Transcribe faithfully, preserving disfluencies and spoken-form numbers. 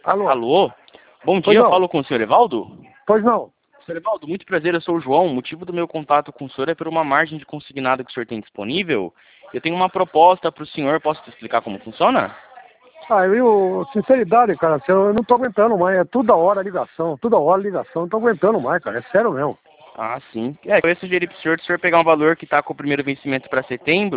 Alô? Alô? Bom Pois dia, eu não. falo com o senhor Evaldo? Pois não. senhor Evaldo, muito prazer, eu sou o João. O motivo do meu contato com o senhor é por uma margem de consignado que o senhor tem disponível. Eu tenho uma proposta para o senhor, posso te explicar como funciona? Ah, eu, sinceridade, cara, assim, eu não tô aguentando mais. É toda hora ligação, toda hora ligação. Não tô aguentando mais, cara. É sério mesmo. Ah, sim. É, eu ia sugerir para o senhor, se o senhor pegar um valor que está com o primeiro vencimento para setembro,